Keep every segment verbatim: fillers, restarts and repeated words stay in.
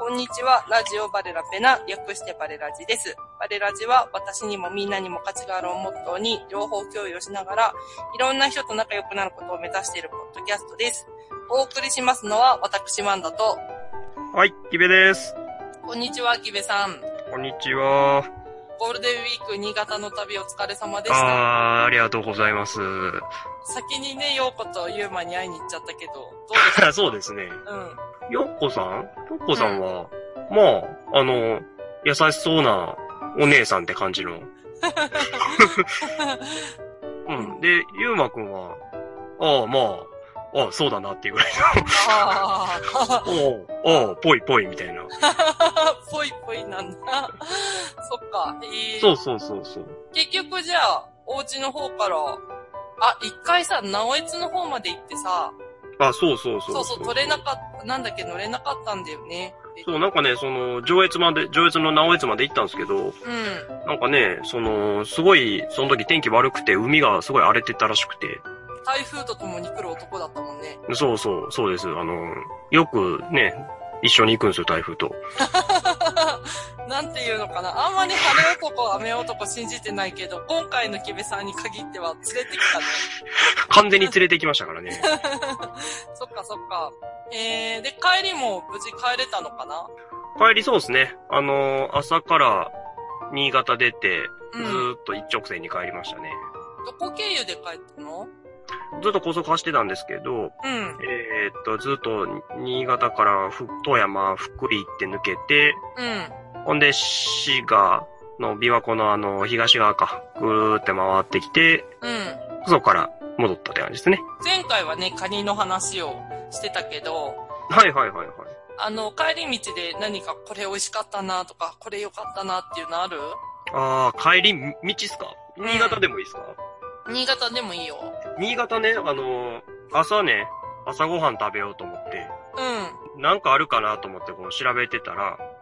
こんにちは。ラジオバレラペナ、略してバレラジです。バレラジは私にもみんなにも価値があるをモットーに情報共有をしながらいろんな人と仲良くなることを目指しているポッドキャストです。お送りしますのは私マンダと、 はい、キベです。 こんにちは、キベさん。 こんにちは。 ゴールデンウィーク新潟の旅お疲れ様でした。 あー、ありがとうございます。 先にね、ヨーコとユーマに会いに行っちゃったけど、どうでした？ そうですね。 うん。 ヨッコさんヨッコさんは、うん、まあ、あの、優しそうなお姉さんって感じの。うん。で、ユーマくんは、ああ、まあ、ああ、そうだなっていうぐらいの。ああ、おう、ぽいぽいみたいな。 ぽいぽいなんだ。そっか。えー、 そうそうそうそう。 結局じゃあ、お家の方から、あ、一回さ、直江津の方まで行ってさ、 あ、そうそうそう。 そうそう、取れなかった、なんだっけ、乗れなかったんだよね。 そう、なんかね、その、上越まで、上越の直江津まで行ったんですけど、うん。なんかね、その、すごい、その時天気悪くて、海がすごい荒れてたらしくて。 台風と共に来る男だったもんね。 そうそう、そうです。あの、よくね、一緒に行くんですよ、台風と。 なんていうのかな。あんまり晴れ男、雨男信じてないけど、今回のキベさんに限っては連れてきたね。 完全に連れてきましたからね。 そっかそっか。えー、で、帰りも無事帰れたのかな？ 帰りそうですね。あの、朝から新潟出て、ずーっと一直線に帰りましたね。 うん、どこ経由で帰ったの？ ずっと高速走ってたんですけど、うん、えー、っと、ずっと新潟から富山、福井って抜けて、うん、ほんで滋賀の琵琶湖のあの東側か、ぐーって回ってきて、うん、そこから戻ったって感じですね。 前回はね、カニの話をしてたけど、 はいはいはいはい。 あの、帰り道で何かこれ美味しかったなとか、これ良かったなっていうのある？ あー、帰り道っすか？新潟でもいいっすか？ うん、新潟でもいいよ。 新潟ね、あの、朝ね、朝ごはん食べようと思って、うん。なんかあるかなと思ってこう調べてたら、うん。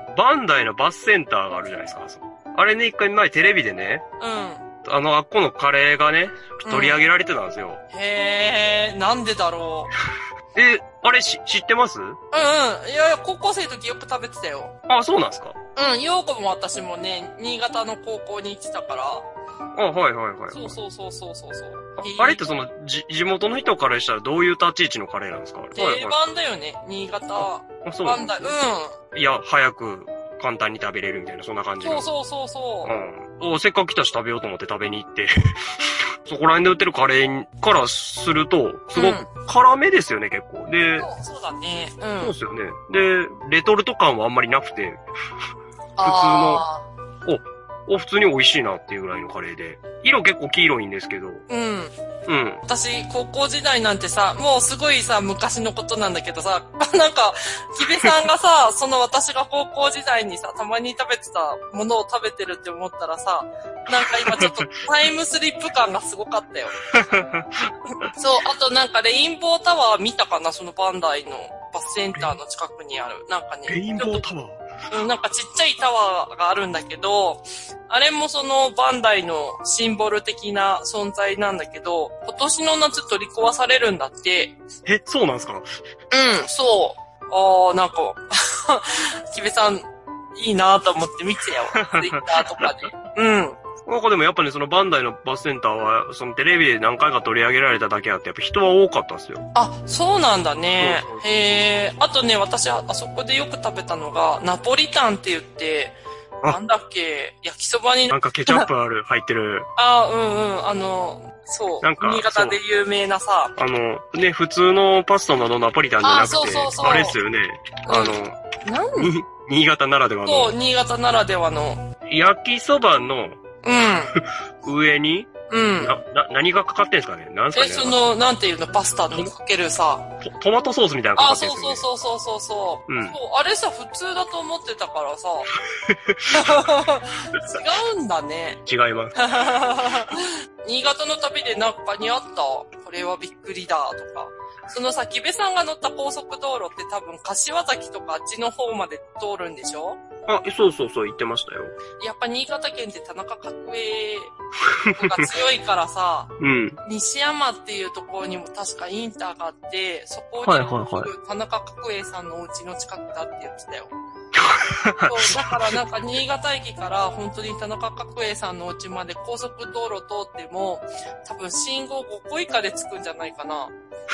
バンダイのバスセンターがあるじゃないですか。あれね、一回前テレビでね、うん。あの、あっこのカレーがね、取り上げられてたんですよ。 うん、へー、なんでだろう。え、あれし、知ってます？うんうん。 いやいや、高校生の時よく食べてたよ。 あ、そうなんですか？ うん、ヨーコも私もね、新潟の高校に行ってたから。 あ、はいはいはい。 そうそうそうそうそうそう。 あ, あれってその、じ、地元の人からしたらどういう立ち位置のカレーなんですか？ 定番だよね、新潟。あ、 そうなんですね。うん。いや、早く、簡単に食べれるみたいな、そんな感じの。そうそうそうそう。うん。せっかく来たし食べようと思って食べに行って、そこら辺で売ってるカレーからすると、すごく辛めですよね、結構。で、 そう、そうだね。うん。 そうですよね。で、レトルト感はあんまりなくて、普通の、お、お、普通に美味しいなっていうぐらいのカレーで。色結構黄色いんですけど。うん。うん。私、高校時代なんてさ、もうすごいさ、昔のことなんだけどさ、なんか、キベさんがさ、その私が高校時代にさ、たまに食べてたものを食べてるって思ったらさ、なんか今ちょっとタイムスリップ感がすごかったよ。そう、あとなんかレインボータワー見たかな、そのバンダイのバスセンターの近くにある。なんかね。 レインボータワー？ うん、なんかちっちゃいタワーがあるんだけど、あれもそのバンダイのシンボル的な存在なんだけど、今年の夏取り壊されるんだって。 え、そうなんすか？うん、 そう。あー、なんか、キベさん、いいなと思って見てよ。ツイッターとかで。うん。 なんかでもやっぱね、そのバンダイのバスセンターは、そのテレビで何回か取り上げられただけあって、やっぱ人は多かったんですよ。 あ、そうなんだね。そうそうそう。へー。あとね、私、あそこでよく食べたのが、ナポリタンって言って、なんだっけ、焼きそばに。 なんかケチャップある、入ってる。 あ、うんうん、あの、そう。なんか新潟で有名なさ。 あの、ね、普通のパスタのナポリタンじゃなくて、そうそうそう、あれですよね。あの、うん、新潟ならではの。 そう、新潟ならではの。 焼きそばの、うん。上に、うん。な、な、何がかかってんすかね？なんすかね？ え、その、なんていうの、パスタにかけるさ。 ト, トマトソースみたいなのかかってんすよね。 あ、そうそうそうそうそう。うん。そう、あれさ、普通だと思ってたからさ。違うんだね。 違います。 新潟の旅でなんかにあった。これはびっくりだ、とか。そのさ、キベさんが乗った高速道路って多分、柏崎とかあっちの方まで通るんでしょ？ あ、そうそうそう、言ってましたよ。 やっぱ新潟県って田中角栄が強いからさ、うん。西山っていうところにも確かインターがあって、そこに、はいはいはい、田中角栄さんのお家の近くだって言ってたよ。そう、だからなんか新潟駅から本当に田中角栄さんのお家まで高速道路通っても、多分信号ごこ以下で着くんじゃないかな。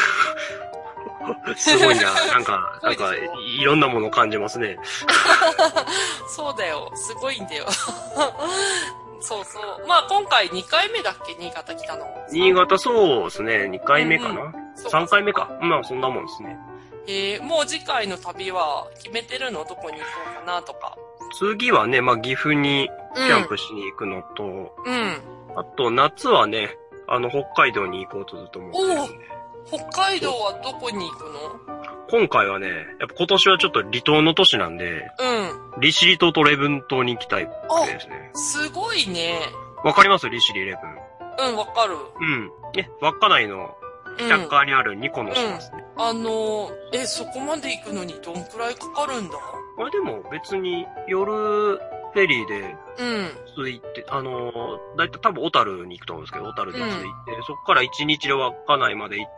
すごいな。なんか、なんか、いろんなものを感じますね。 そうだよ。すごいんだよ。そうそう。まあ今回にかいめだっけ、新潟来たの。 新潟そうですね。にかいめかな、うんうん、さんかいめか。まあそんなもんですね。 えー、もう次回の旅は決めてるの？どこに行こうかなとか。 次はね、まあ岐阜にキャンプしに行くのと、うん。あと夏はね、あの北海道に行こうとずっと思ってるんで。 北海道はどこに行くの？ 今回はね、やっぱ今年はちょっと離島の都市なんで、うん。利尻島と礼文島に行きたいですね。 すごいね。 わかります？利尻礼文。うん、わかる。 うん。ね、稚内の北側にあるにこの島ですね。 うんうん、あのー、え、そこまで行くのにどんくらいかかるんだ？ あれでも別に夜フェリーで着いて、うん、あのー、だいたい多分小樽に行くと思うんですけど、小樽で着いて、うん、そこからいちにちで稚内まで行って、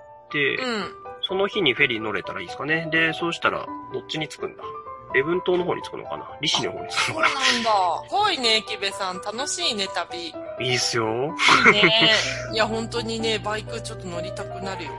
うん、その日にフェリー乗れたらいいですかね。で、そうしたらどっちに着くんだ？礼文島の方に着くのかな？利尻の方に着くのかな？ そうなんだ。すごいね、キベさん。楽しいね、旅。 いいっすよ。 いいね。いや、本当にね、バイクちょっと乗りたくなるよ。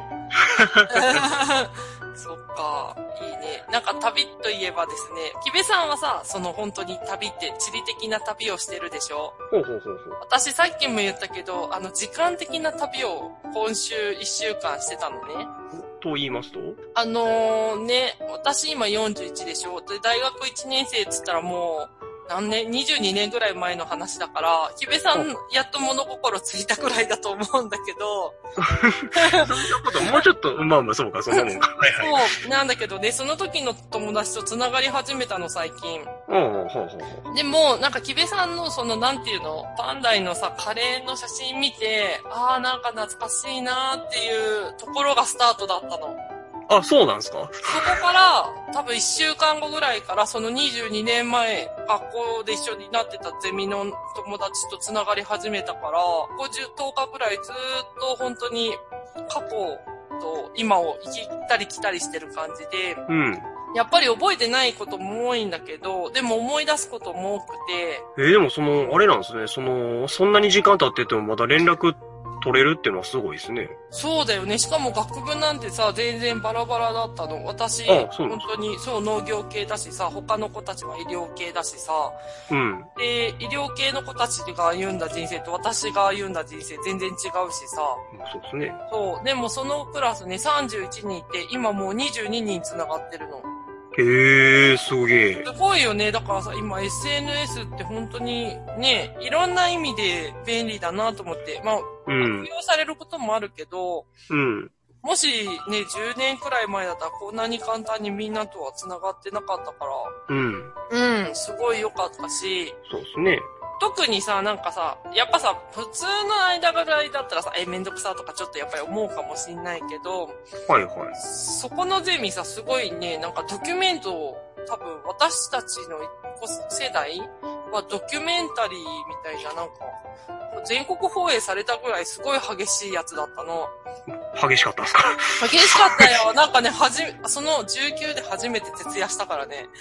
そっか、いいね。なんか旅といえばですね、キベさんはさ、その本当に旅って地理的な旅をしてるでしょ？ ほうほうほうほう。 私さっきも言ったけど、あの時間的な旅を今週いっしゅうかんしてたのね。 と言いますと？ あのー、ね、私今よんじゅういちでしょ？で、大学いちねん生っつったらもう、何年 ?にじゅうにねんぐらい前の話だから、キベさんやっと物心ついたくらいだと思うんだけど。 そんなこと、もうちょっと、まあまあそうか、そんなもんか。はいはい。そう、なんだけどね、その時の友達と繋がり始めたの、最近。 うん、ほうほうほう。 でも、なんかキベさんのその、なんていうの、パンダイのさ、カレーの写真見て、あーなんか懐かしいなーっていうところがスタートだったの。 あ、そうなんですか？ そこから、多分いっしゅうかんごぐらいから、そのにじゅうにねんまえ、学校で一緒になってたゼミの友達と繋がり始めたから、ごじゅう、とおかぐらいずーっと本当に過去と今を行ったり来たりしてる感じで、うん。やっぱり覚えてないことも多いんだけど、でも思い出すことも多くて。 えー、でもその、あれなんですね、その、そんなに時間経っててもまだ連絡取れるっていうのはすごいですね。 そうだよね。しかも学部なんてさ、全然バラバラだったの。私、本当に、そう、農業系だしさ、他の子たちは医療系だしさ。うん。で、医療系の子たちが歩んだ人生と私が歩んだ人生全然違うしさ。 そうですね。 そう。でもそのクラスね、さんじゅういちにんいて、今もうにじゅうににん繋がってるの。 へえ、すげえ。 すごいよね。だからさ、今 エスエヌエス って本当にね、いろんな意味で便利だなと思って。まあ、うん、悪用されることもあるけど、うん、もしね、じゅうねんくらい前だったらこんなに簡単にみんなとは繋がってなかったから、うん。うん、すごい良かったし、 そうですね。 特にさ、なんかさ、やっぱさ、普通の間ぐらいだったらさ、え、めんどくさとかちょっとやっぱり思うかもしんないけど、 はいはい。 そこのゼミさ、すごいね、なんかドキュメントを、多分私たちの世代はドキュメンタリーみたいな、なんか、全国放映されたぐらいすごい激しいやつだったの。 激しかったですか？ 激しかったよ。なんかね、はじめ、そのじゅうきゅうで初めて徹夜したからね。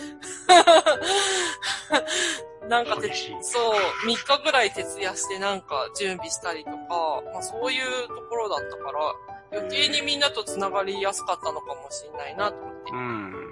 なんかて、そう、みっかぐらい徹夜してなんか準備したりとか、まあそういうところだったから、余計にみんなと繋がりやすかったのかもしれないなと思って。うん。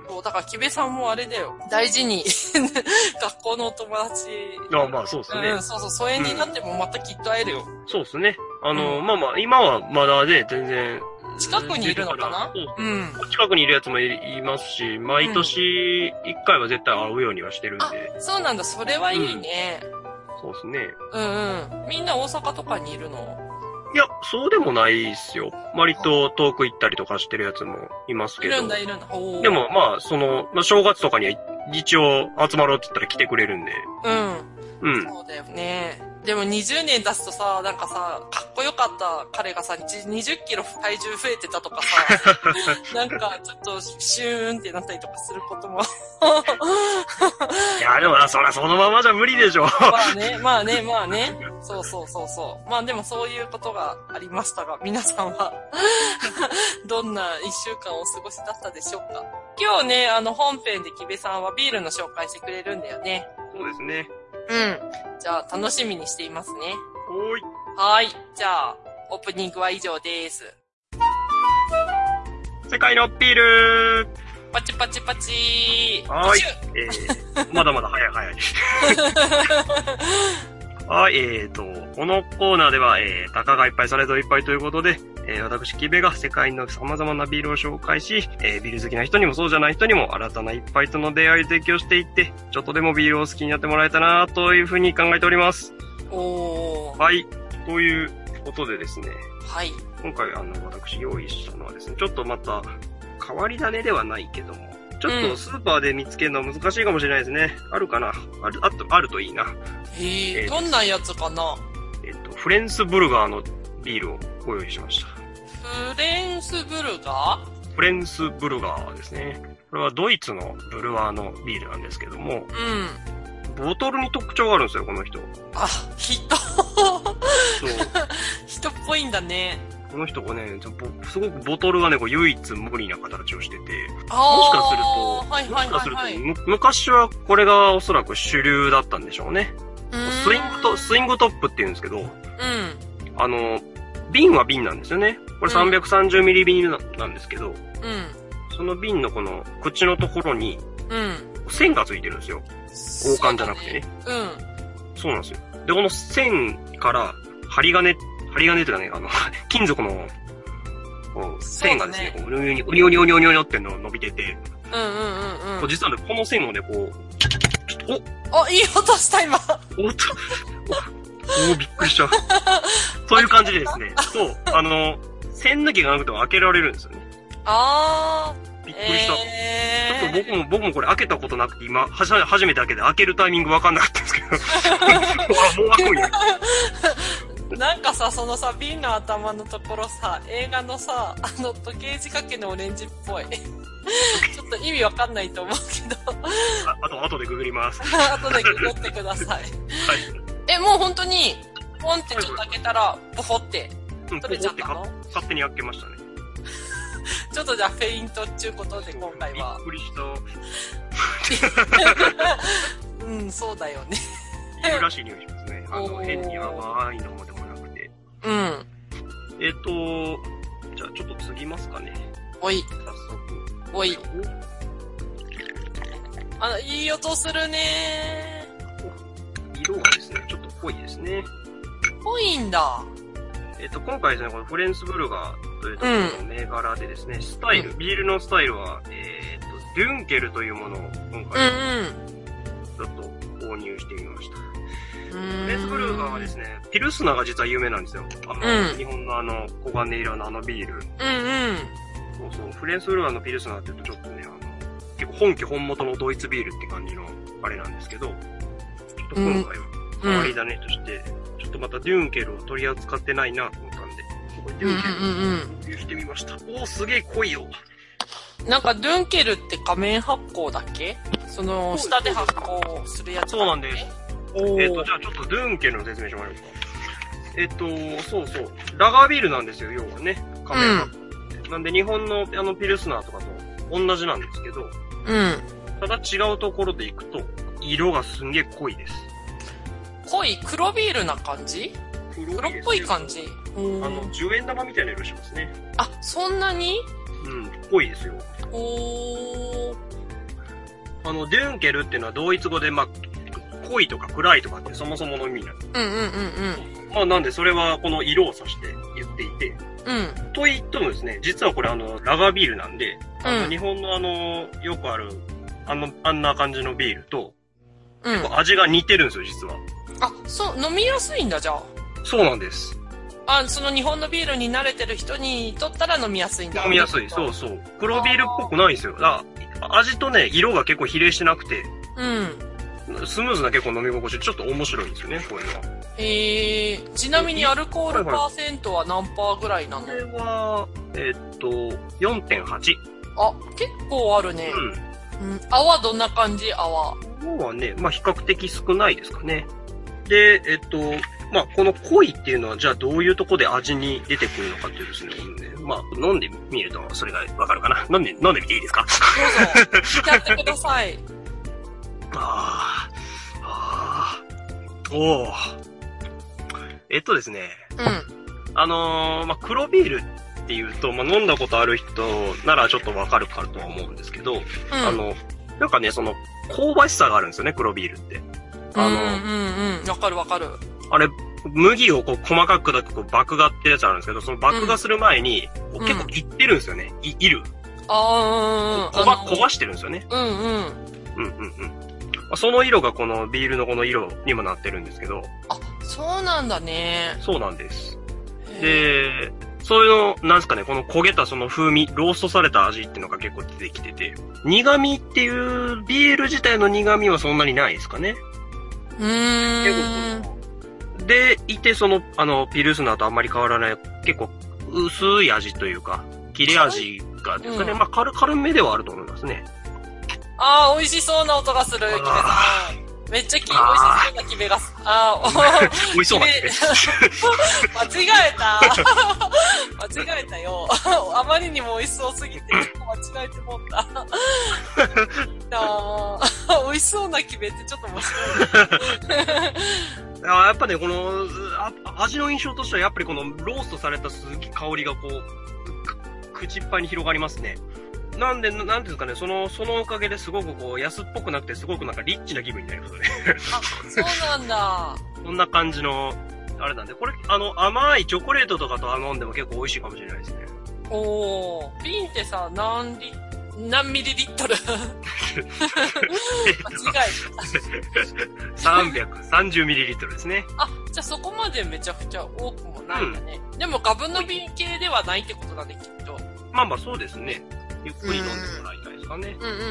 そう、だからキベさんもあれだよ。大事に、学校のお友達。 あまあそうですね。 うん、そうそう、疎遠になってもまたきっと会えるよ。 うん、そうですね。あの、うん、まあまあ、今はまだね、全然、 近くにいるのかな？ うん。近くにいるやつもいますし、毎年一回は絶対会うようにはしてるんで。 あ、そうなんだ。それはいいね。 うん、そうですね。 うんうん。みんな大阪とかにいるの？ いや、そうでもないっすよ。割と遠く行ったりとかしてるやつもいますけど。 いるんだ、いるんだ。 でもまあ、その、まあ、正月とかには一応集まろうって言ったら来てくれるんで。 うん。うん。そうだよね。でもにじゅうねん経つとさ、なんかさ、かっこよかった彼がさ、にじゅっキロ体重増えてたとかさ、なんかちょっとシューンってなったりとかすることも。 や、でもな、そらそのままじゃ無理でしょ。 まあね、まあね、まあね。そうそうそうそう。まあでもそういうことがありましたが、皆さんは、どんな一週間お過ごしだったでしょうか。今日ね、あの本編で木部さんはビールの紹介してくれるんだよね。 そうですね。 うん。じゃあ楽しみにしていますね。 おーい。 はい。じゃあ、オープニングは以上です。 世界のビールパチパチパチー。 はい。えー、まだまだ早い早い。はい、えーと、このコーナーでは、えー、たかがいっぱいされどいっぱいということで、えー、私、木部が世界の様々なビールを紹介し、えー、ビール好きな人にもそうじゃない人にも新たな一杯との出会いを提供していって、ちょっとでもビールを好きになってもらえたなというふうに考えております。 おー。 はい。ということでですね。 はい。 今回、あの、私用意したのはですね、ちょっとまた、変わり種ではないけども、ちょっとスーパーで見つけるのは難しいかもしれないですね。うん、あるかなある、あと、あるといいな。 へー、えー、どんなやつかなえっと、フレンスブルガーのビールをご用意しました。 フレンスブルガーフレンスブルガーですね。これはドイツのブルワーのビールなんですけども、うん。ボトルに特徴があるんですよ、この人。 あ、人そう。人っぽいんだね。 この人がね、すごくボトルがね、こう唯一無二な形をしてて、もしかすると、 はいはいはいはい、 もしかすると、昔はこれがおそらく主流だったんでしょうね。スイングと、スイングトップって言うんですけど、うん。あの、瓶は瓶なんですよね。これ さんびゃくさんじゅうミリ 瓶なんですけど、うん。その瓶のこの口のところに、うん。線がついてるんですよ。王冠じゃなくてね。うん。そうなんですよ。で、この線から針金、針金というかね、あの、金属の、こう、線がですね、こう、うにょにょにょにょにょにょっての伸びてて、うんうんうんうん。実はね、この線をね、こう、ちょっと、おあ、いい音した今おっと、お、おびっくりした。そういう感じでですね、そう、あの、線抜きがなくても開けられるんですよね。 あー。びっくりした。えー、ちょっと僕も、僕もこれ開けたことなくて、今、はじ、初めて開けて開けるタイミングわかんなかったんですけど。あ、もう開くんや。 なんかさ、そのさ、瓶の頭のところさ、映画のさ、あの、時計仕掛けのオレンジっぽい。ちょっと意味わかんないと思うけど。 あ、あと、あとでググります。 後でググってください。はい。え、もう本当に、ポンってちょっと開けたら、ボホって、取れちゃったの？ 勝手に開けましたね。 ちょっとじゃあフェイントっていうことで今回は。 びっくりした。 うん、そうだよね。 いいらしい匂いしますね。あの、変に甘いのもでもなくて。うん。えっと、じゃあちょっと次ますかね。 おい。 早速。 おい。あの、いい音するねー。色がですね、ちょっと濃いですね。 濃いんだ。 えっと、今回ですね、このフレンスブルガーというところの銘柄でですね、うん、スタイル、ビールのスタイルは、えー、っと、デュンケルというものを今回、ちょっと購入してみました。フレンスブルガーはですね、ピルスナーが実は有名なんですよ。あの、うん、日本のあの、黄金色のあのビール。うんうん。そうそう、フレンスブルガーのピルスナーって言うとちょっとね、あの、結構本家本元のドイツビールって感じの、あれなんですけど、ちょっと今回は変わり種として、うん、ちょっとまたデュンケルを取り扱ってないなと思ったんで、これデュンケルを購入してみました。うんうんうん、おー、すげえ濃いよ。 なんか、デュンケルって仮面発酵だっけ？その、下で発酵するやつだっけ？ そうなんです。えっと、じゃあちょっとドゥンケルの説明してもらおうか。えっと、そうそう。ラガービールなんですよ、要はね。仮面発酵。うん、なんで日本のあのピルスナーとかと同じなんですけど、うん。ただ違うところでいくと、色がすんげえ濃いです。 濃い黒ビールな感じ？黒, 黒っぽい感じ。 あの、じゅうえん玉みたいな色しますね。 あ、そんなに？ うん、濃いですよ。おー。あの、デュンケルっていうのは同一語で、まあ、濃いとか暗いとかってそもそもの意味なんです。うんうんうんうん。まあなんでそれはこの色を指して言っていて。うん。と言ってもですね、実はこれあの、ラガービールなんで、あの、うん、日本のあの、よくある、あの、あんな感じのビールと、うん、結構味が似てるんですよ、実は。 あ、そう、飲みやすいんだ、じゃあ。 そうなんです。 あ、その日本のビールに慣れてる人にとったら飲みやすいんだ。 飲みやすい、そうそう。黒ビールっぽくないんですよ。だ味とね、色が結構比例してなくて、うん。スムーズな結構飲み心地でちょっと面白いんですよね、こういうのは。えー、ちなみにアルコールパーセントは何パーぐらいなの？ これは、えー、っと、よんてんはち。 あ、結構あるね。うん。うん、泡どんな感じ？泡。 量はね、まあ比較的少ないですかね。で、えっと、まあこの濃いっていうのはじゃあどういうとこで味に出てくるのかっていうですね、ねまあ飲んでみるとそれがわかるかな。飲んで、飲んでみていいですか？ どうぞ。やってください。 ああ、ああ、おお。えっとですね。 うん。 あのー、まあ黒ビールっていうと、まあ飲んだことある人ならちょっとわかるかとは思うんですけど、うん、あの、なんかね、その、香ばしさがあるんですよね、黒ビールって。 あの、うんうんうん、わかるわかる。 あれ、麦をこう細かく砕くこう麦芽ってやつあるんですけど、その麦芽する前に、うん、結構いってるんですよね。い、いる。 ああ、 焦ば、焦ばしてるんですよね。 うんうん。うんうんうん。その色がこのビールのこの色にもなってるんですけど。 あ、そうなんだね。 そうなんです。で、そういうの、なんですかね、この焦げたその風味、ローストされた味っていうのが結構出てきてて、苦味っていうビール自体の苦味はそんなにないですかね。 うーん。 で、いてその、あの、ピルスナーとあんまり変わらない、結構薄い味というか、切れ味がですかね、うん、まあ軽、軽めではあると思いますね。 ああ、美味しそうな音がする、キベさん。めっちゃき、美味しそうなキベがす、ああ、 美味しそうなキベ。 間違えた。間違えたよ。あまりにも美味しそうすぎて、間違えてもった。あ美味しそうなキベってちょっと面白い。 やっぱね、この、味の印象としてはやっぱりこのローストされたすぎ香りがこう、口いっぱいに広がりますね。なんで、なんていうんですかね、その、そのおかげですごくこう、安っぽくなくてすごくなんかリッチな気分になりますね。 あ、そうなんだ。 そんな感じの、あれなんで、これ、あの、甘いチョコレートとかと飲んでも結構美味しいかもしれないですね。 おー、瓶ってさ、何リ、何ミリリットル間違えた。さんびゃくさんじゅうミリリットルですね。 あ、じゃあそこまでめちゃくちゃ多くもないんだね。うん、でもガブの瓶系ではないってことだね、きっと。 まあまあそうですね。ゆっくり飲んでもらいたいですかね。 うんうんうんうん。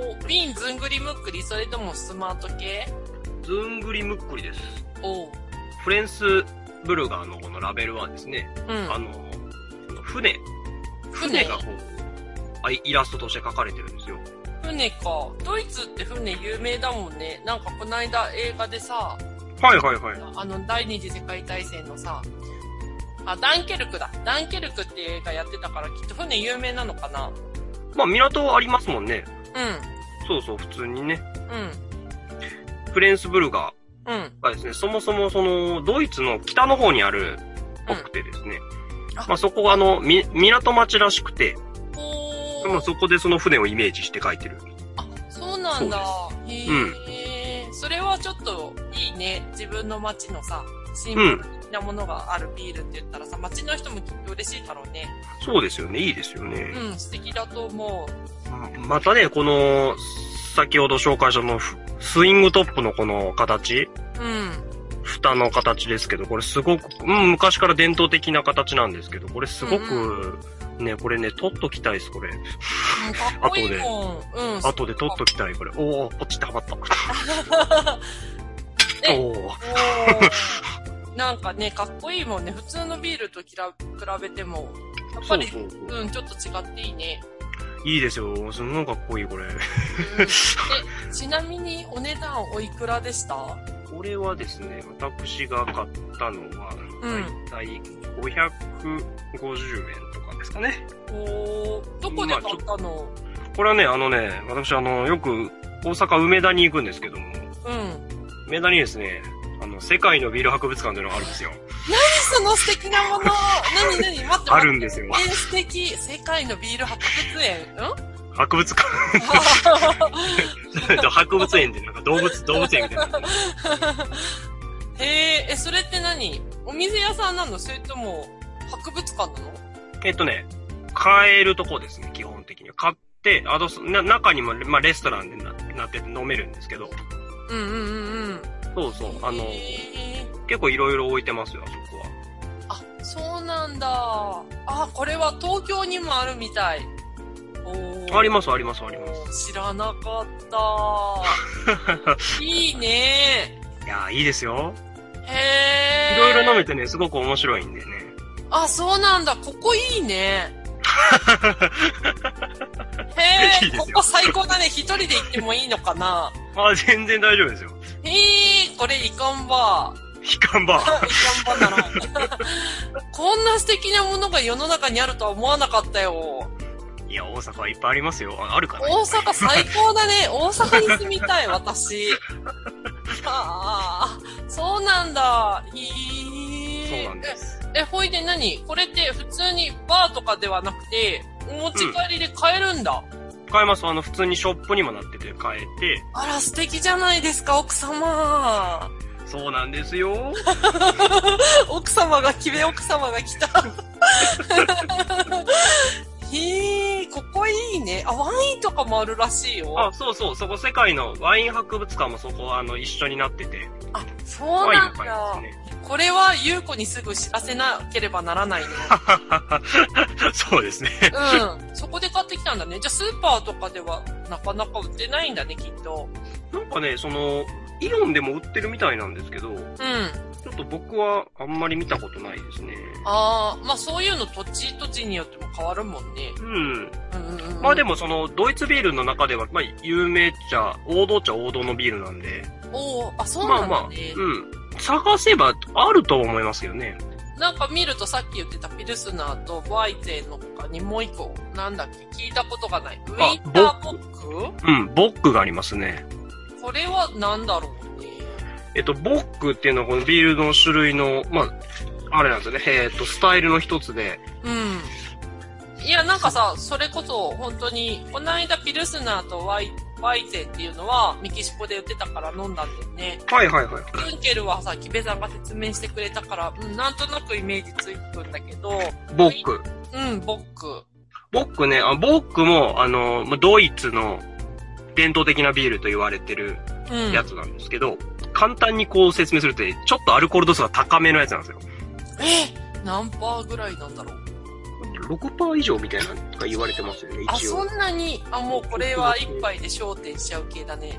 おー、瓶ずんぐりむっくり、それともスマート系？ ずんぐりむっくりです。 おー。 フレンスブルガーのこのラベルはですね、うん、あの、船、船がこう、イラストとして描かれてるんですよ。 船か。ドイツって船有名だもんね。なんかこの間映画でさ、 はいはいはい。 あの、第二次世界大戦のさ、あ、ダンケルクだ。ダンケルクっていう映画やってたからきっと船有名なのかな。 まあ港ありますもんね。 うん。 そうそう、普通にね。 うん。 フレンスブルガーがですね、うん、そもそもその、ドイツの北の方にあるぽくてですね。うん、まあそこがあの、み、港町らしくて、まあそこでその船をイメージして書いてる。 あ、そうなんだ。へー。うん。それはちょっといいね。自分の町のさ、シンボル的なものがあるビールって言ったらさ、町の人もきっと嬉しいだろうね。 そうですよね。いいですよね。 うん、素敵だと思う。またね、この、先ほど紹介したの、スイングトップのこの形。 うん。 蓋の形ですけど、これすごく、うん、昔から伝統的な形なんですけど、これすごく、うんうん、ね、これね、取っときたいです、これ。うん、かっこいいもん。うん。 後で取っときたい、これ。おー、ポチってはまった。 おー。なんかね、かっこいいもんね。普通のビールと比べても、やっぱり、そうそうそう、うん、ちょっと違っていいね。 いいですよ。すごいかっこいい、これ。 え、ちなみにお値段おいくらでした？ これはですね、私が買ったのは、だいたいごひゃくごじゅうえんとかですかね。 おー、どこで買ったの？ これはね、あのね、私あの、よく大阪梅田に行くんですけども、 うん。 梅田にですね、あの、世界のビール博物館というのがあるんですよ。 何その素敵なもの？何何待って待って。 あるんですよ。 え、素敵。世界のビール博物園？ん？ 博物館。博物園ってなんか動物、動物園みたいな。 へえ、え、それって何？お店屋さんなの？それとも、博物館なの？ えっとね、買えるとこですね、基本的には。買って、あと、な、中にも、まあ、レストランで な, なってて飲めるんですけど。 うんうんうんうん。 そうそう、あの、結構いろいろ置いてますよ、あそこは。あ、そうなんだ。あ、これは東京にもあるみたい。 ありますありますあります。 知らなかった。いいね。 いやー、いいですよ。 へー。 いろいろ飲めてね、すごく面白いんでね。 あ、そうなんだ。ここいいね。 へえ、ここ最高だね。一人で行ってもいいのかな？ あ、全然大丈夫ですよ。 へえ、これイカンバー。イカンバー。 イカンバなの。こんな素敵なものが世の中にあるとは思わなかったよ。 いや、大阪はいっぱいありますよ。あるかな？ 大阪最高だね。大阪に住みたい、私。ああ、そうなんだ。へえ。 そうなんです。 え、ほいで何？これって普通にバーとかではなくて、お持ち帰りで買えるんだ。 うん、買えます。あの、普通にショップにもなってて買えて。 あら、素敵じゃないですか、奥様。 そうなんですよ。 奥様が、決め奥様が来た。へえ、ここいいね。あ、ワインとかもあるらしいよ。 あ、そうそう。そこ世界のワイン博物館もそこ、あの、一緒になってて。 あ、そうなんだ。ワインのですね。これは、ゆうこにすぐ知らせなければならないね。 そうですね。 うん。そこで買ってきたんだね。じゃあ、スーパーとかではなかなか売ってないんだね、きっと。 なんかね、その、イオンでも売ってるみたいなんですけど、うん。ちょっと僕はあんまり見たことないですね。 ああ、まあそういうの土地土地によっても変わるもんね。 うん。うんうんうん、まあでもその、ドイツビールの中では、まあ有名っちゃ、王道っちゃ王道のビールなんで。 おお、あ、そうなんだね。まあまあ、 うん。探せばあると思いますよね。 なんか見るとさっき言ってたピルスナーとバイゼンの他にもう一個、なんだっけ、聞いたことがない。ウィンターボック？ うん、ボックがありますね。 これは何だろうね。 えっと、ボックっていうのはこのビールの種類の、まあ、あれなんですよね。えっと、スタイルの一つで。 うん。いや、なんかさ、それこそ本当に、この間ピルスナーとワイ、ワイゼンっていうのはメキシコで売ってたから飲んだんだよね。 はいはいはい。 ユンケルはさ、キベさんが説明してくれたから、うん、なんとなくイメージつくんだけど。 ボック。 うん、ボック。 ボックね、あ、ボックも、あの、ドイツの伝統的なビールと言われてるやつなんですけど、うん、簡単にこう説明すると、ちょっとアルコール度数が高めのやつなんですよ。 え何パーぐらいなんだろう ? ろくパーセント 以上みたいなのが言われてますよね、一応。 あ、そんなに、あ、もうこれは一杯で焦点しちゃう系だね。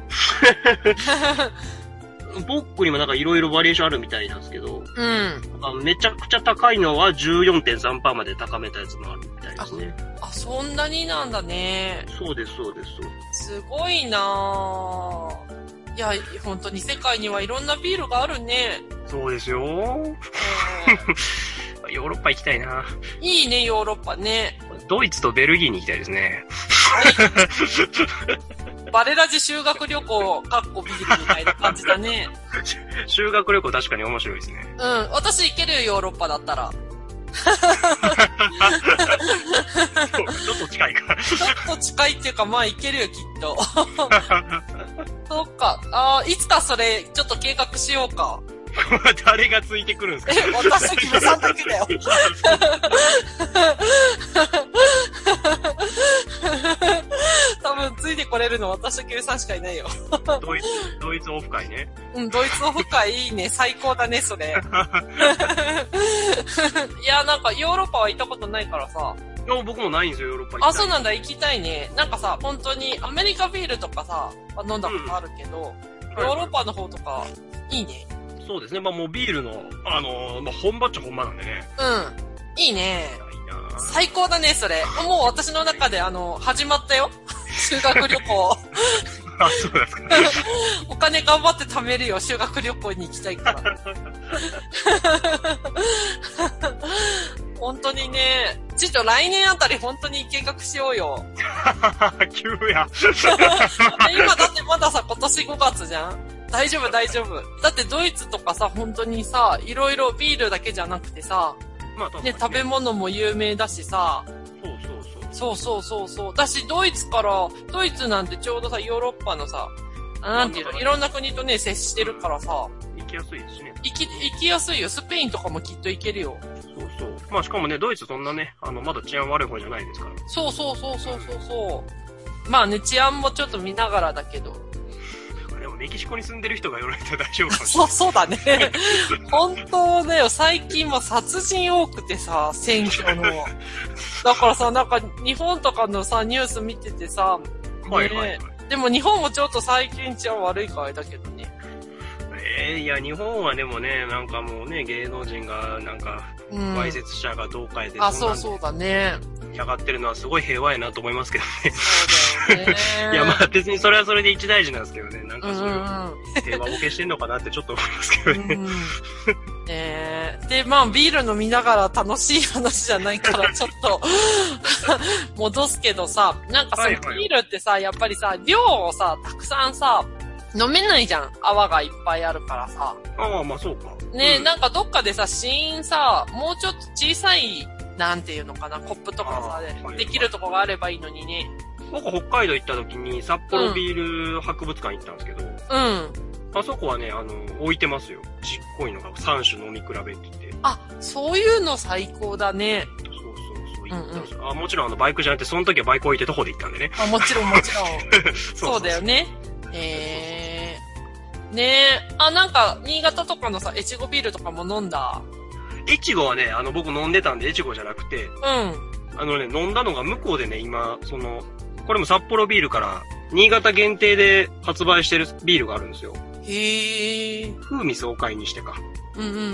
ボックにもなんか色々バリエーションあるみたいなんですけど、 うん。 あめちゃくちゃ高いのは じゅうよんてんさんパーセント まで高めたやつもあるみたいですね。 あ、あそんなになんだね。 そうです、そうです、そうです。すごいなぁ。いや、本当に世界にはいろんなビールがあるね。 そうですよ。ヨーロッパ行きたいな。 いいね、ヨーロッパね。 ドイツとベルギーに行きたいですね。 はい、バレラジ修学旅行、かっこビールみたいな感じだね。 修学旅行確かに面白いですね。 うん、私行けるよ、ヨーロッパだったら。 ちょっと近いか。 ちょっと近いっていうか、まあ行けるよ、きっと。そっか。ああ、いつかそれ、ちょっと計画しようか。 誰がついてくるんですか？ え、私とキムさんだけだよ。多分ついてこれるの私とキムさんしかいないよ。 ドイツ、ドイツオフ会ね。 うん、ドイツオフ会いいね。最高だね、それ。いや、なんかヨーロッパは行ったことないからさ。 いや、僕もないんですよ、ヨーロッパ行きたい。 あ、そうなんだ、行きたいね。なんかさ、本当にアメリカビールとかさ、飲んだことあるけど、うん、ヨーロッパの方とか、いいね。 そうですね。まあもうビールの、あのー、まあ本場っちゃ本場なんでね。 うん。いいね。いいな最高だね、それ。もう私の中で、あの、始まったよ。修学旅行。 あ、そうですか。 お金頑張って貯めるよ、修学旅行に行きたいから。本当にね、ちょっと来年あたり本当に計画しようよ。 急や。 今だってまださ、今年ごがつじゃん？大丈夫大丈夫。だってドイツとかさ、本当にさ、いろいろビールだけじゃなくてさ、まあ、ね、ね、食べ物も有名だしさ、 そうそうそう。 そうそうそうそう。だし、ドイツから、ドイツなんてちょうどさ、ヨーロッパのさ、なんていうの、まあ、いろんな国とね、接してるからさ、 行きやすいですね。 行き、行きやすいよ。スペインとかもきっと行けるよ。 そうそう。まあしかもね、ドイツそんなね、あの、まだ治安悪い方じゃないですから。 そうそうそうそうそうそう。まあね、治安もちょっと見ながらだけど。 でもメキシコに住んでる人が言われたら大丈夫かもしれない。 そう、そうだね。本当だよ。最近も殺人多くてさ、選挙の。だからさ、なんか日本とかのさ、ニュース見ててさ、ね、はいはいはい、でも日本もちょっと最近治安悪いからだけどね。 ええー、いや、日本はでもね、なんかもうね、芸能人が、なんか、わいせつ者がどうかえて、 うん、あ、そうそうだね。 盛り上がってるのはすごい平和やなと思いますけどね。 そうだよね。 いや、まあ別にそれはそれで一大事なんですけどね。なんかそういう平和ボケしてんのかなってちょっと思いますけどね。うんえー、で、まあ、ビール飲みながら楽しい話じゃないから、ちょっと、戻すけどさ、なんかそのビールってさ、やっぱりさ、量をさ、たくさんさ、飲めないじゃん。泡がいっぱいあるからさ。 ああ、まあそうか。 ね、うん、なんかどっかでさ、試飲さ、もうちょっと小さい、なんていうのかな、コップとかさ、で、はい、できるとこがあればいいのにね。 僕北海道行った時に札幌ビール博物館行ったんですけど、うん。あそこはね、あの、置いてますよ。ちっこいのがさん種飲み比べてて。 あ、そういうの最高だね。 そうそうそう、行ったんですよ。うんうん、あ、もちろんあの、バイクじゃなくて、その時はバイク置いて徒歩で行ったんでね。 あ、もちろんもちろん。そうそうだよね。えー。ねえ。あ、なんか、新潟とかのさ、越後ビールとかも飲んだ。 越後はね、あの、僕飲んでたんで、越後じゃなくて。うん。あのね、飲んだのが向こうでね、今、その、これも札幌ビールから、新潟限定で発売してるビールがあるんですよ。 へー。 風味爽快にしてか。 うんうんうんうん。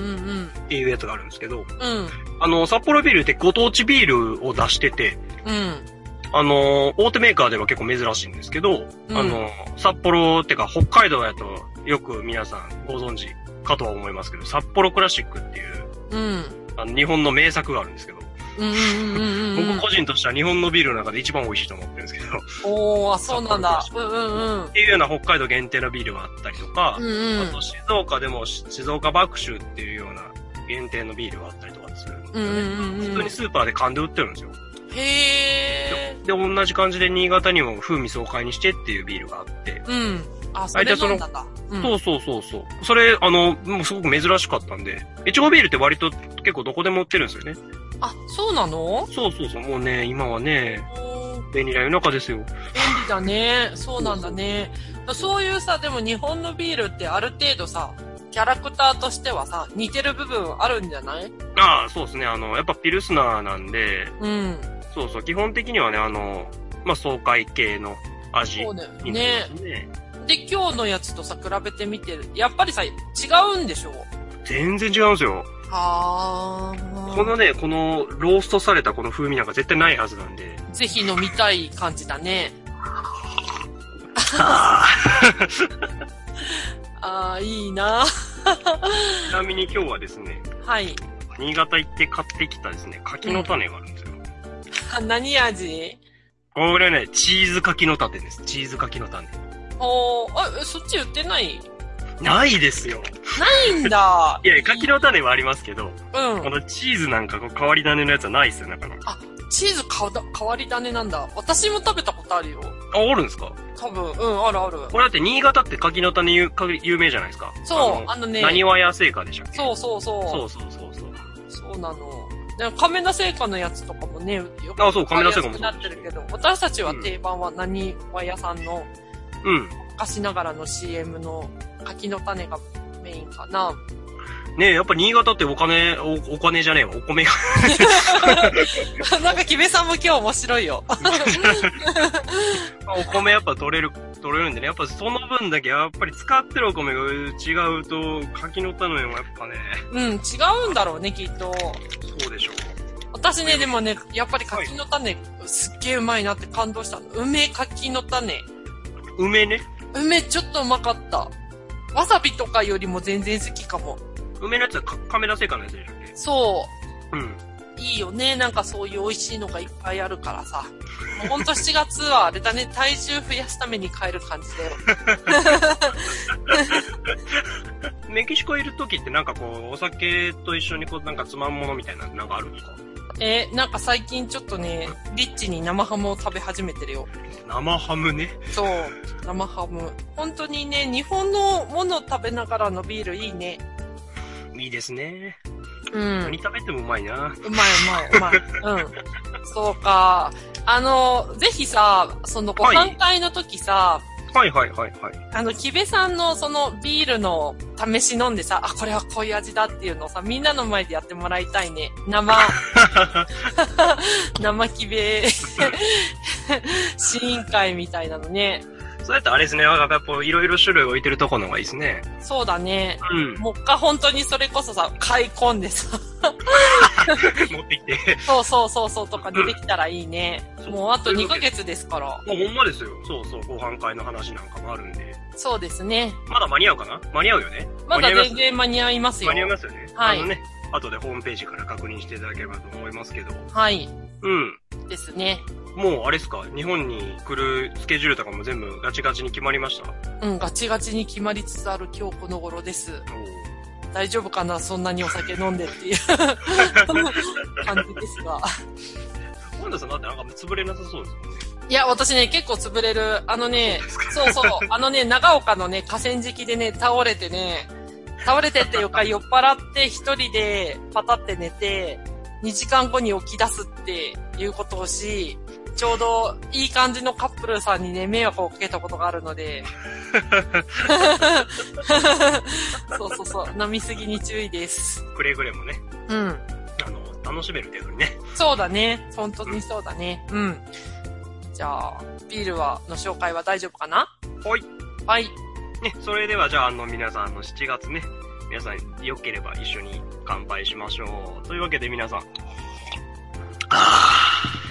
っていうやつがあるんですけど。うん。あの、札幌ビールってご当地ビールを出してて。うん。あの、大手メーカーでは結構珍しいんですけど、うん、あの、札幌ってか北海道やとよく皆さんご存知かとは思いますけど、札幌クラシックっていう、うん。あの日本の名作があるんですけど。うんうんうんうん、僕個人としては日本のビールの中で一番美味しいと思ってるんですけど。 おー、そうなんだ。うんうんうん。 っていうような北海道限定のビールがあったりとか、うんうん、あと静岡でも静岡爆酒っていうような限定のビールがあったりとかするんですよね。うんうんうん、普通にスーパーで缶で売ってるんですよ。 へー。 で、同じ感じで新潟にも風味爽快にしてっていうビールがあって。 うん。あ、それ飲んだんだ。 うん、そうそうそうそう。それ、あの、もうすごく珍しかったんで、越後ビールって割と結構どこでも売ってるんですよね。 あ、そうなの？ そうそうそう。もうね、今はね、便利な世の中ですよ。 便利だね。そうなんだね。そういうさ、でも日本のビールってある程度さ、キャラクターとしてはさ、似てる部分あるんじゃない？ ああ、そうですね。あの、やっぱピルスナーなんで、うん。そうそう。基本的にはね、あの、まあ、爽快系の味になりますね。ね。 で、今日のやつとさ、比べてみて、やっぱりさ、違うんでしょ？ 全然違うんですよ。 はー。 このね、このローストされたこの風味なんか絶対ないはずなんで。 ぜひ飲みたい感じだね。 ああー、いいなちなみに今日はですね。 はい。 新潟行って買ってきたですね、柿の種があるんですよ。 うん、何味？ これね、チーズ柿の種です。チーズ柿の種。 おー、あ、そっち売ってない？ ないですよ。 ないんだ。 いや、柿の種はありますけど、 うん。 このチーズなんか変わり種のやつはないですよ、中の。 あ、チーズかだ変わり種なんだ。私も食べたことあるよ。 あ、あるんですか？ 多分、うん、あるある。 これだって新潟って柿の種有有名じゃないですか。 そう、あのね。 何和屋製菓でしたっけ？ そうそうそう。 そうそうそうそう。 そうなの。亀田製菓のやつとかもね、よくあ、そう、亀田製菓もそうなってるけど、私たちは定番は何和屋さんの、うん。昔ながらの シーエム の柿の種がメインかな。 ねえ、やっぱ新潟ってお金、お、お金じゃねえわ、お米が。 なんか、キベさんも今日面白いよ。 お米やっぱ取れる、取れるんでね。やっぱその分だけ、やっぱり使ってるお米が違うと、柿の種もやっぱね。 うん、違うんだろうね、きっと。 そうでしょう。 私ね、でもね、やっぱり柿の種、はい、すっげえうまいなって感動したの。梅柿の種。 梅ね。 梅ちょっとうまかった。わさびとかよりも全然好きかも。 梅のやつは亀田製菓のやつでしたっけ？ そう。うん。 いいよね。なんかそういう美味しいのがいっぱいあるからさ。ほんとしちがつはあれだね、体重増やすために買える感じだよ。 メキシコいるときってなんかこう、お酒と一緒にこうなんかつまむものみたいななんかあるんですか？ えー、なんか最近ちょっとね、リッチに生ハムを食べ始めてるよ。 生ハムね。 そう、生ハム。本当にね、日本のもの食べながらのビールいいね。 いいですね。 うん。 何食べてもうまいな。 うまいうまいうまい。うん。そうか。あの、ぜひさ、そのご飯会の時さ、 はいはいはいはい。 あの、木部さんのそのビールの試し飲んでさ、あ、これはこういう味だっていうのをさ、みんなの前でやってもらいたいね。生、生木部試飲会みたいなのね。 そうやってあれですね、やっぱいろいろ種類置いてるとこの方がいいですね。 そうだね。 うん。 もっか本当にそれこそさ、買い込んでさ、 持ってきて。 そうそうそうそうとかでできたらいいね。もうあとにかげつですから。 もうほんまですよ。そうそう、後半会の話なんかもあるんで。 そうですね。 まだ間に合うかな？間に合うよね？ まだ全然間に合いますよ。 間に合いますよね。 はい。 あのね、後でホームページから確認していただければと思いますけど。 はい。 うん。 ですね。 もうあれですか、日本に来るスケジュールとかも全部ガチガチに決まりました？ うん、ガチガチに決まりつつある今日この頃です。大丈夫かな、そんなにお酒飲んでっていう感じですが。 本田さんだってなんか潰れなさそうですもんね。 いや、私ね、結構潰れる。あのね、そうそう、あのね、長岡のね、河川敷でね、倒れてね、倒れてっていうか酔っ払って一人でパタって寝て、にじかんごに起き出すっていうことをし、ちょうどいい感じのカップルさんにね、迷惑をかけたことがあるので。そうそうそう、飲みすぎに注意です。 くれぐれもね。 うん。 あの、楽しめる程度にね。 そうだね。本当にそうだね。うん。じゃあ、ビールは、の紹介は大丈夫かな？ はい。 はい。 ね、それではじゃあ、あの、皆さん、あの、しちがつね、皆さん、よければ一緒に乾杯しましょう。というわけで皆さん。あー。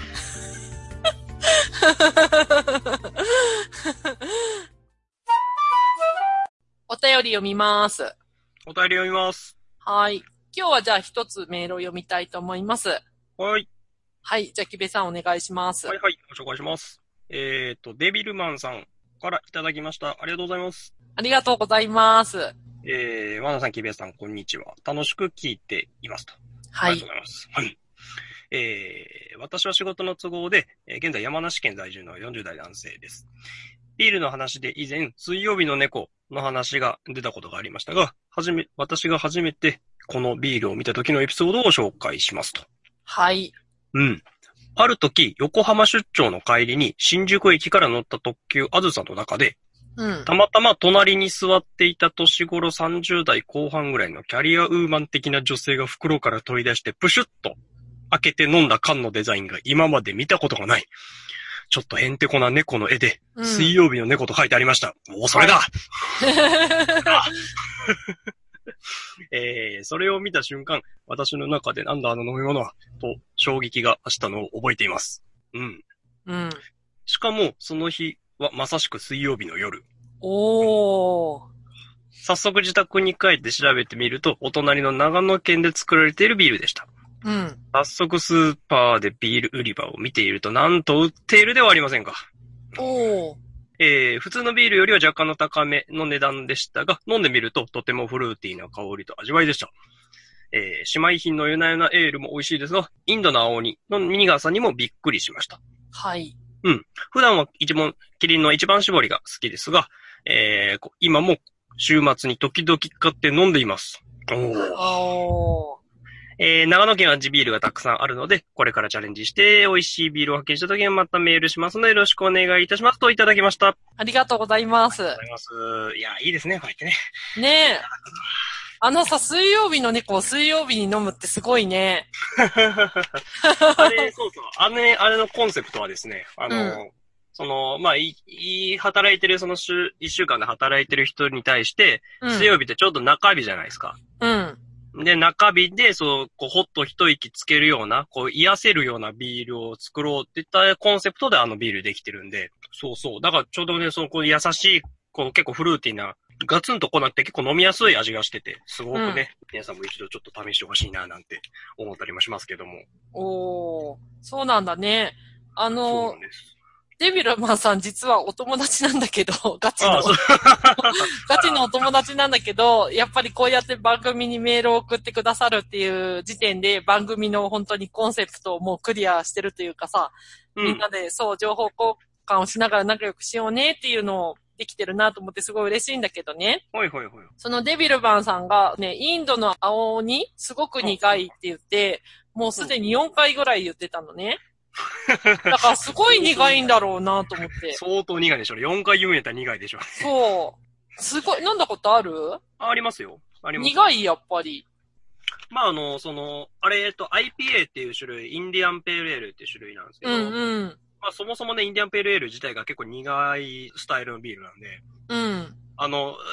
お便り読みます。 お便り読みます。 はい。今日はじゃあ一つメールを読みたいと思います。 はい。 はい。じゃあ、木部さんお願いします。 はいはい。ご紹介します。えっと、デビルマンさんからいただきました。ありがとうございます。 ありがとうございます。 えー、ワナさん、木部さん、こんにちは。楽しく聞いていますと。 はい。 ありがとうございます。はい。えー、私は仕事の都合で、えー、現在山梨県在住のよんじゅう代男性です。ビールの話で以前、水曜日の猫の話が出たことがありましたが、はじめ、私が初めてこのビールを見た時のエピソードを紹介しますと。 はい。 うん。ある時、横浜出張の帰りに新宿駅から乗った特急あずさの中で、 うん、 たまたま隣に座っていた年頃さんじゅう代後半ぐらいのキャリアウーマン的な女性が袋から取り出してプシュッと開けて飲んだ缶のデザインが今まで見たことがない。ちょっとへんてこな猫の絵で、うん、水曜日の猫と書いてありました。おー、それだ、はい、えー、それを見た瞬間、私の中でなんだあの飲み物は、と衝撃が走ったのを覚えています。うん。 うん。 しかも、その日はまさしく水曜日の夜。 おー。 早速自宅に帰って調べてみると、お隣の長野県で作られているビールでした。 うん。 早速スーパーでビール売り場を見ていると、なんと売っているではありませんか。 おー。 えー、普通のビールよりは若干の高めの値段でしたが、飲んでみるととてもフルーティーな香りと味わいでした。えー、姉妹品の夜な夜なエールも美味しいですが、インドの青鬼のミニガーさんにもびっくりしました。 はい。 うん。普段は一番、キリンの一番搾りが好きですが、えー、今も週末に時々買って飲んでいます。おー。 おー。 えー、長野県は地ビールがたくさんあるので、これからチャレンジして美味しいビールを発見した時にはまたメールしますのでよろしくお願いいたしますといただきました。 ありがとうございます。 ありがとうございます。いや、いいですね、こうやってね。 ねえ。あのさ、水曜日の猫を水曜日に飲むってすごいね。 あれ、そうそう。あれ、あれのコンセプトはですね、あの、うん、その、まあ、いい、働いてる、その週、一週間で働いてる人に対して、うん、水曜日ってちょっと中日じゃないですか。 うん。 で、中日で、そう、こう、ほっと一息つけるような、こう、癒せるようなビールを作ろうっていったコンセプトであのビールできてるんで、そうそう。だからちょうどね、その、こう、優しい、こう、結構フルーティーな、ガツンと来なくて結構飲みやすい味がしてて、すごくね、うん、皆さんも一度ちょっと試してほしいな、なんて思ったりもしますけども。 おー、そうなんだね。あの、そうなんです。デビルマンさん実はお友達なんだけど、ガチの、ガチのお友達なんだけど、やっぱりこうやって番組にメールを送ってくださるっていう時点で番組の本当にコンセプトをもうクリアしてるというかさ、うん、みんなでそう情報交換をしながら仲良くしようねっていうのをできてるなと思ってすごい嬉しいんだけどね。 はいはいはい。そのデビルマンさんがね、インドの青鬼すごく苦いって言って、もうすでによんかいぐらい言ってたのね。だからすごい苦いんだろうなと思って。 相当苦いでしょ。よんかい言うんやったら苦いでしょ。 そう。すごい、飲んだことある？ あ、ありますよ。あります。 苦い、やっぱり。 まあ、あの、その、あれ、えっと、アイピーエー っていう種類、インディアンペールエールっていう種類なんですけど、 うんうん。 まあ、そもそもね、インディアンペールエール自体が結構苦いスタイルのビールなんで、 うん。 あの、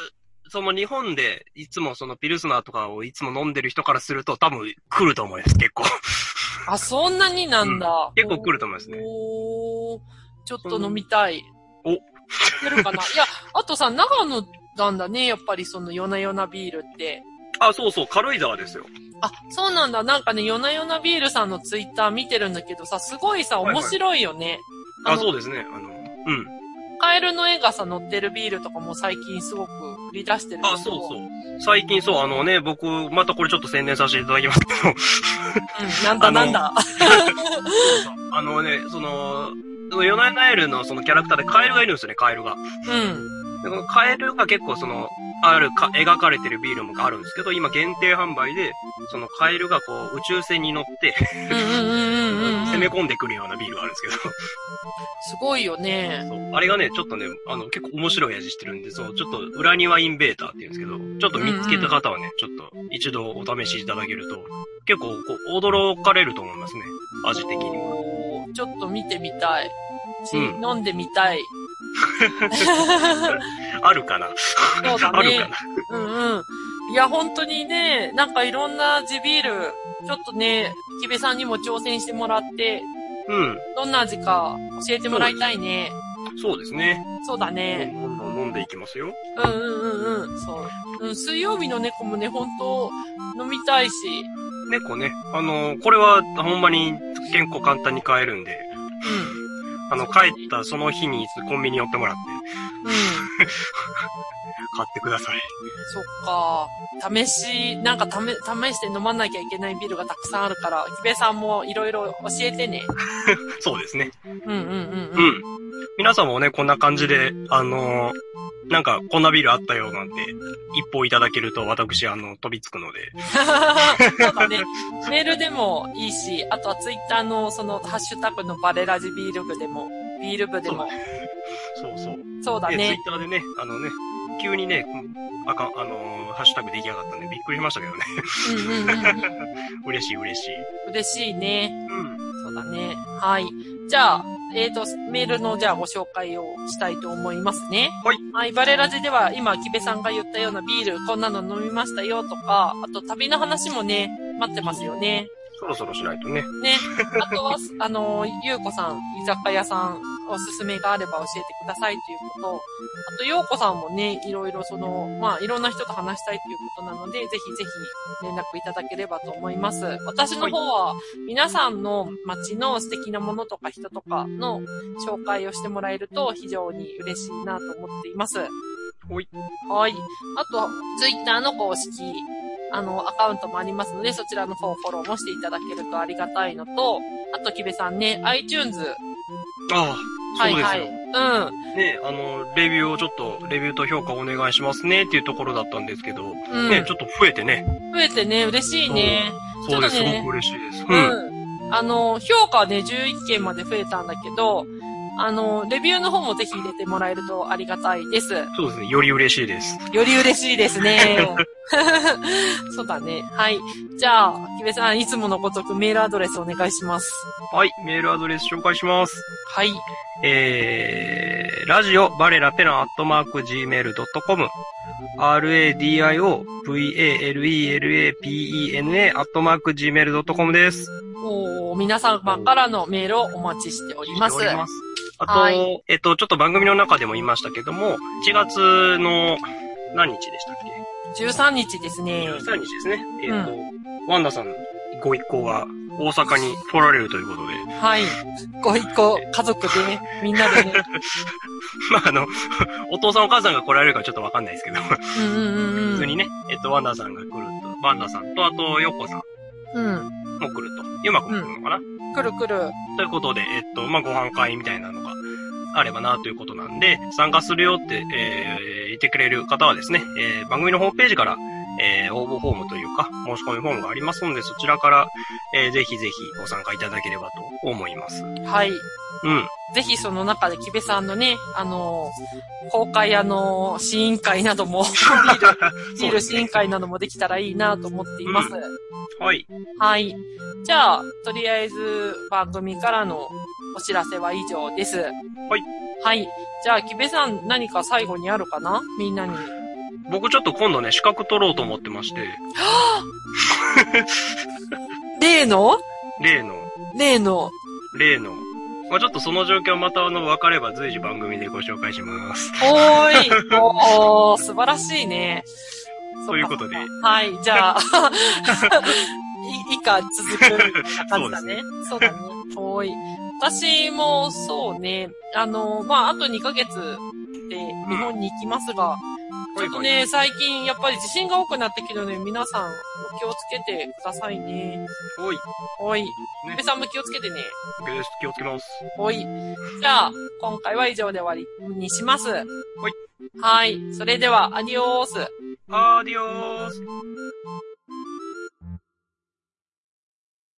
その日本でいつもそのピルスナーとかをいつも飲んでる人からすると多分来ると思います、結構。 あ、そんなになんだ。 うん、結構来ると思いますね。 おー、ちょっと飲みたい。 おいけるかな。いや、あとさ、長野なんだね、やっぱりその夜な夜なビールって。 あ、そうそう、軽井沢ですよ。 あ、そうなんだ。なんかね、夜な夜なビールさんのツイッター見てるんだけどさ、すごいさ、面白いよね。 はいはい、あ, あ、そうですね。あの、うん。 カエルの絵がさ、載ってるビールとかも最近すごく売り出してる。 あ、そうそう。最近そう、あのね、僕、またこれちょっと宣伝させていただきますけど。 うん、なんだなんだ。 あのね、その、ヨナナエルのそのキャラクターでカエルがいるんですよね、カエルが。 うん。 でこのカエルが結構その、あるか、描かれてるビールもあるんですけど、今限定販売で、そのカエルがこう宇宙船に乗って、攻め込んでくるようなビールがあるんですけど。 すごいよね。 そう。あれがね、ちょっとね、あの、結構面白い味してるんで、そう、ちょっと裏庭インベーターって言うんですけど、ちょっと見つけた方はね、うんうん、ちょっと一度お試しいただけると、結構こう、驚かれると思いますね。味的にも。 ちょっと見てみたい。うん、飲んでみたい。 あるかなそうだね。 あるかなうんうん。いや、本当にね、なんかいろんな地ビール、ちょっとね、木部さんにも挑戦してもらって、 うん。 どんな味か教えてもらいたいね。 そうですね。 そうだね。 どんどん飲んでいきますよ。 うんうんうんうん。そう。うん、水曜日の猫もね、本当飲みたいし。 猫ね。あの、これはほんまに結構簡単に買えるんで。 うん。 あの、帰ったその日にコンビニ寄ってもらって。 うん。 買ってください。 そっか。試し、なんか試、試して飲まなきゃいけないビールがたくさんあるから、木部さんもいろいろ教えてね。 そうですね。 うんうんうんうん。 うん。皆さんもね、こんな感じで、あのー、なんか、こんなビールあったよなんて、一報いただけると、私、あの、飛びつくので。 そうだね。メールでもいいし、あとはツイッターの、その、ハッシュタグのバレラジビール部でも、ビール部でも。 そうそう。 そうだね。 ツイッターでね、あのね、急にね、あか、あのー、ハッシュタグ出来上がったんで、びっくりしましたけどね。 うんうんうん、うん。 嬉しい嬉しい。 嬉しいね。 うん。 そうだね。はい。じゃあ、えっと、メールのじゃあご紹介をしたいと思いますね。 はい。 はい。バレラジでは今、木部さんが言ったようなビール、こんなの飲みましたよとか、あと旅の話もね、待ってますよね。 そろそろしないとね。 ね。あとは、あの、ゆうこさん、居酒屋さん、おすすめがあれば教えてくださいということ。あと、ようこさんもね、いろいろその、まあ、いろんな人と話したいということなので、ぜひぜひ連絡いただければと思います。私の方は、皆さんの街の素敵なものとか人とかの紹介をしてもらえると非常に嬉しいなと思っています。 はい。 はい。あと、ツイッターの公式、あの、アカウントもありますので、そちらの方フォローもしていただけるとありがたいのと、あと、木部さんね、iTunes。 ああ、そうですよ。はいはい。 うん。 ね、あの、レビューをちょっと、レビューと評価お願いしますねっていうところだったんですけど、うん、ね、ちょっと増えてね。 増えてね、嬉しいね。 そうです、ね、すごく嬉しいです。 うん。うん、あの、評価はね、じゅういっけんまで増えたんだけど、あの、レビューの方もぜひ入れてもらえるとありがたいです。 そうですね。より嬉しいです。 より嬉しいですね。そうだね。はい。じゃあ、木部さん、いつものごとくメールアドレスお願いします。 はい。メールアドレス紹介します。 はい。 えー、ラジオバレラペナアットマーク ジーメールドットコム ラディオブイエーエルイーエルエーピーイーエヌエー アットマーク ジーメールドットコム です。 おー、皆様からのメールをお待ちしております。 しております。あと、はい、えっと、ちょっと番組の中でも言いましたけども、いちがつの何日でしたっけ？ じゅうさんにちですね。 じゅうさんにちですね。えっと、うん、ワンダさんご一行が大阪に来られるということで。 はい。ご一行、家族でね、みんなでね。 まあ、あの、お父さんお母さんが来られるかちょっとわかんないですけど。 うんうんうんうん。 普通にね、えっと、ワンダさんが来ると、ワンダさんと、あと、ヨッコさん。 うん。 も来ると。ユマくんも来るのかな、うん、 来る来る。 ということで、えっと、まあ、ご飯会みたいなのがあればなということなんで、参加するよって、えー、言ってくれる方はですね、えー、番組のホームページから、えー、応募フォームというか、申し込みフォームがありますので、そちらから、えー、ぜひぜひご参加いただければと思います。 はい。 うん。 ぜひその中で木部さんのね、あのー、公開あのー、試飲会なども、ビール、ビール試飲会などもできたらいいなと思っています。 うん、はい。 はい。じゃあ、とりあえず番組からのお知らせは以上です。 はい。 はい。じゃあ、木部さん何か最後にあるかな？みんなに。 僕ちょっと今度ね、資格取ろうと思ってまして。 例の例の。 例の。 例の。まあちょっとその状況またあの、分かれば随時番組でご紹介します。 おーい。おー、素晴らしいね。 ということで。 はい、じゃあ、い以下続く感じだね。そうだね。おーい。私もそうね、あの、まああとにかげつで日本に行きますが、ちょっとね、最近やっぱり地震が多くなってきてるので、皆さんお気をつけてくださいね。 おい。 おい。べさんも気をつけてね。 OKです。気をつけます。 おい。じゃあ、今回は以上で終わりにします。 おい。 はい。それでは、アディオース。 アディオース。